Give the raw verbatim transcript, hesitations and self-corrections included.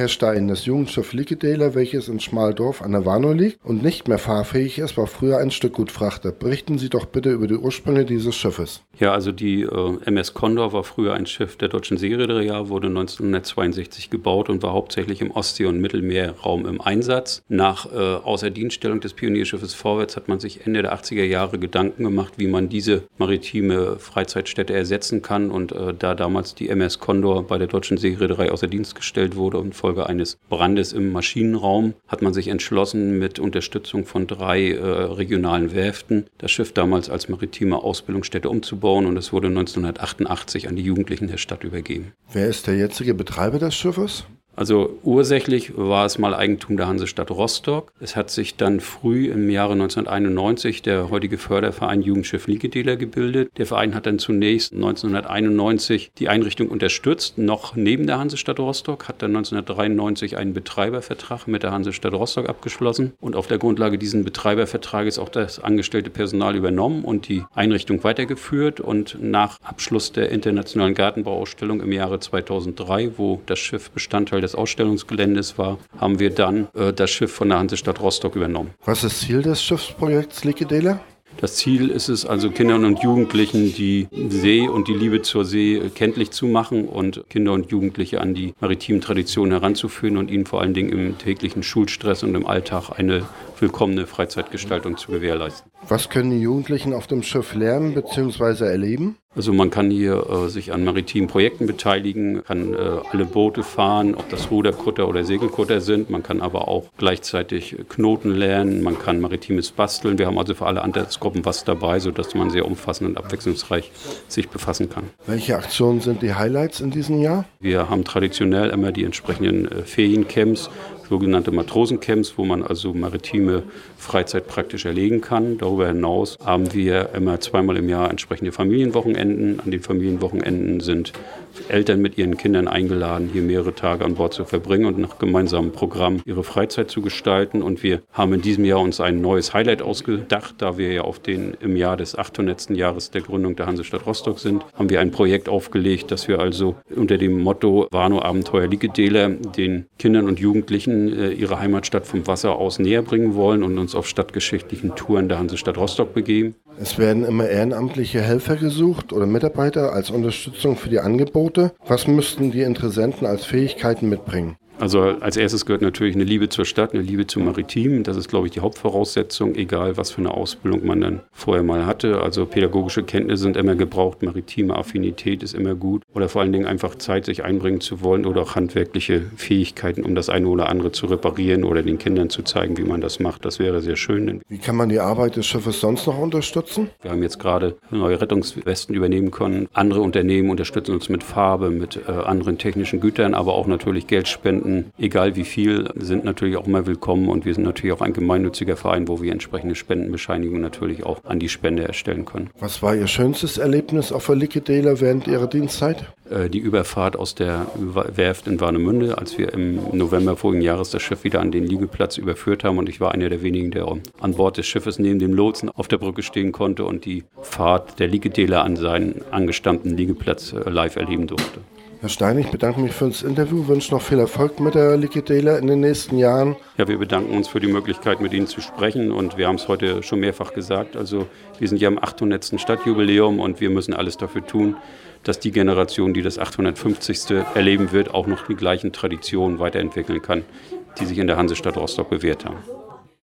Herr Stein, das Jugendschiff Likedale, welches in Schmaldorf an der Warnow liegt und nicht mehr fahrfähig ist, war früher ein Stückgutfrachter. Berichten Sie doch bitte über die Ursprünge dieses Schiffes. Ja, also die äh, M S Condor war früher ein Schiff der Deutschen Seereederei, wurde neunzehnhundertzweiundsechzig gebaut und war hauptsächlich im Ostsee- und Mittelmeerraum im Einsatz. Nach äh, Außerdienststellung des Pionierschiffes Vorwärts hat man sich Ende der achtziger Jahre Gedanken gemacht, wie man diese maritime Freizeitstätte ersetzen kann. Und äh, da damals die M S Condor bei der Deutschen Seereederei außer Dienst gestellt wurde und Folge eines Brandes im Maschinenraum, hat man sich entschlossen, mit Unterstützung von drei äh, regionalen Werften das Schiff damals als maritime Ausbildungsstätte umzubauen, und es wurde neunzehnhundertachtundachtzig an die Jugendlichen der Stadt übergeben. Wer ist der jetzige Betreiber des Schiffes? Also ursächlich war es mal Eigentum der Hansestadt Rostock. Es hat sich dann früh im Jahre neunzehnhunderteinundneunzig der heutige Förderverein Jugendschiff Likedale gebildet. Der Verein hat dann zunächst neunzehnhunderteinundneunzig die Einrichtung unterstützt, noch neben der Hansestadt Rostock, hat dann neunzehnhundertdreiundneunzig einen Betreibervertrag mit der Hansestadt Rostock abgeschlossen und auf der Grundlage dieses Betreibervertrages auch das angestellte Personal übernommen und die Einrichtung weitergeführt. Und nach Abschluss der internationalen Gartenbauausstellung im Jahre zweitausenddrei, wo das Schiff Bestandteil des Ausstellungsgeländes war, haben wir dann äh, das Schiff von der Hansestadt Rostock übernommen. Was ist Ziel des Schiffsprojekts Likedale? Das Ziel ist es also, Kindern und Jugendlichen die See und die Liebe zur See kenntlich zu machen und Kinder und Jugendliche an die maritimen Traditionen heranzuführen und ihnen vor allen Dingen im täglichen Schulstress und im Alltag eine willkommene Freizeitgestaltung zu gewährleisten. Was können die Jugendlichen auf dem Schiff lernen bzw. erleben? Also man kann hier äh, sich an maritimen Projekten beteiligen, kann äh, alle Boote fahren, ob das Ruderkutter oder Segelkutter sind. Man kann aber auch gleichzeitig Knoten lernen, man kann maritimes basteln. Wir haben also für alle Altersgruppen was dabei, sodass man sehr umfassend und abwechslungsreich sich befassen kann. Welche Aktionen sind die Highlights in diesem Jahr? Wir haben traditionell immer die entsprechenden äh, Feriencamps, sogenannte Matrosencamps, wo man also maritime Freizeit praktisch erlegen kann. Darüber hinaus haben wir immer zweimal im Jahr entsprechende Familienwochenenden. An den Familienwochenenden sind Eltern mit ihren Kindern eingeladen, hier mehrere Tage an Bord zu verbringen und nach gemeinsamem Programm ihre Freizeit zu gestalten. Und wir haben in diesem Jahr uns ein neues Highlight ausgedacht, da wir ja auf den im Jahr des achthundertsten Jahres der Gründung der Hansestadt Rostock sind, haben wir ein Projekt aufgelegt, dass wir also unter dem Motto Warnow Abenteuer Likedale den Kindern und Jugendlichen ihre Heimatstadt vom Wasser aus näher bringen wollen und uns auf stadtgeschichtlichen Touren der Hansestadt Rostock begeben. Es werden immer ehrenamtliche Helfer gesucht oder Mitarbeiter als Unterstützung für die Angebote. Was müssten die Interessenten als Fähigkeiten mitbringen? Also als erstes gehört natürlich eine Liebe zur Stadt, eine Liebe zum Maritim. Das ist, glaube ich, die Hauptvoraussetzung, egal was für eine Ausbildung man dann vorher mal hatte. Also pädagogische Kenntnisse sind immer gebraucht, maritime Affinität ist immer gut. Oder vor allen Dingen einfach Zeit, sich einbringen zu wollen oder auch handwerkliche Fähigkeiten, um das eine oder andere zu reparieren oder den Kindern zu zeigen, wie man das macht. Das wäre sehr schön. Wie kann man die Arbeit des Schiffes sonst noch unterstützen? Wir haben jetzt gerade neue Rettungswesten übernehmen können. Andere Unternehmen unterstützen uns mit Farbe, mit äh, anderen technischen Gütern, aber auch natürlich Geldspenden. Egal wie viel, sind natürlich auch immer willkommen und wir sind natürlich auch ein gemeinnütziger Verein, wo wir entsprechende Spendenbescheinigungen natürlich auch an die Spende erstellen können. Was war Ihr schönstes Erlebnis auf der Likedale während Ihrer Dienstzeit? Die Überfahrt aus der Werft in Warnemünde, als wir im November vorigen Jahres das Schiff wieder an den Liegeplatz überführt haben und ich war einer der wenigen, der an Bord des Schiffes neben dem Lotsen auf der Brücke stehen konnte und die Fahrt der Likedale an seinen angestammten Liegeplatz live erleben durfte. Herr Stein, ich bedanke mich für das Interview, wünsche noch viel Erfolg mit der Likedale in den nächsten Jahren. Ja, wir bedanken uns für die Möglichkeit, mit Ihnen zu sprechen und wir haben es heute schon mehrfach gesagt, also wir sind ja am achthundertsten Stadtjubiläum und wir müssen alles dafür tun, dass die Generation, die das achthundertfünfzigste erleben wird, auch noch die gleichen Traditionen weiterentwickeln kann, die sich in der Hansestadt Rostock bewährt haben.